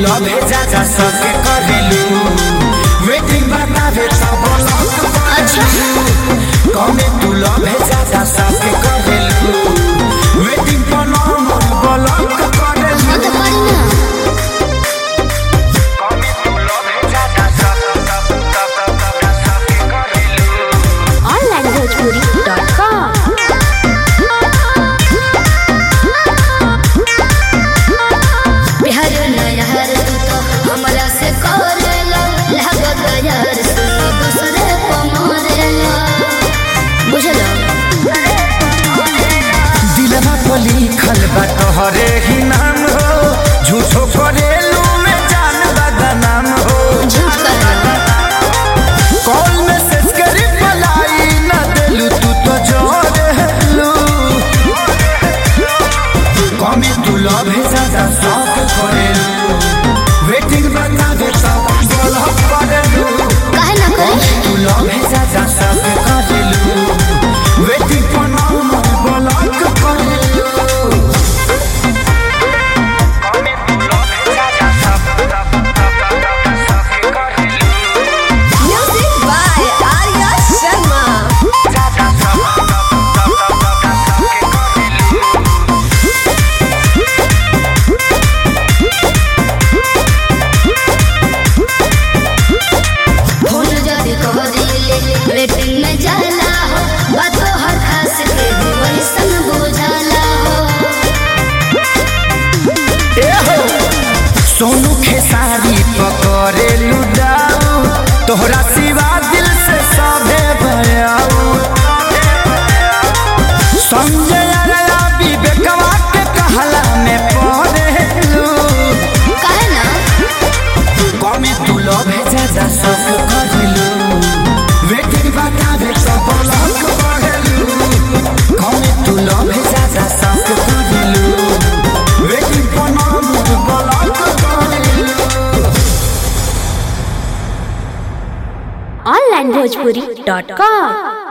love भेजा जा सके करेलू वेटिंग बतावे सब लोग अच्छा कमे तू लव भेजा जा सके करेलू वेटिंग पर नॉर्मल ब्लॉक करेलू तो करी ना कमे तू लव भेजा जा सके करेलू onlinebhojpuri.com बिहार नया हर तू तो हमरा से करेला लागत यार सुनो दूसरे को मारेला बुझलो दिलवा पर लिखल बा तोहरे ही नाम हो झूठो करेलू में जान बदनाम हो झूठ कहला कॉल मैसेज करी पलाई न देलू तू तो जोरेलू कमे तू लव भेजा जा शौक करेलू वेटिंग बता दे सब ब्लॉक करेलू काहे ना करे तू लव भेजा जा शौक करेलू वेटिंग पर नॉर्मल ब्लॉक करेलू कमे तू लव भेजा जा शौक करेलू music by Arya Sharma phone जदी कह दिले वेटिंग में जाला हो बातो हर खास के वैसन बुझाला हो सोनू खेसारी पकड़ेलू दाऊ तोहरा सिवा दिल से सभे बयाऊ संजय अरया विवेकवा के कहला में पड़ेलू काहे ना कमे तू लव भेजा जा सब करेलू वेटिंग बतावे सब ब्लॉक करेलू कमे तू लव भेजा जा सब करेलू वेटिंग पर नॉर्मल ब्लॉक करेलू onlinebhojpuri.com